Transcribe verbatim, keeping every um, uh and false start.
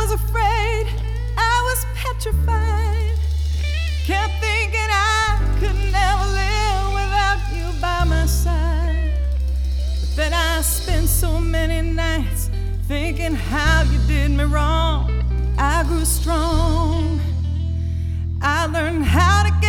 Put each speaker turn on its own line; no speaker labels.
was afraid, I was petrified, kept thinking I could never live without you by my side. But then I spent so many nights thinking how you did me wrong. I grew strong, I learned how to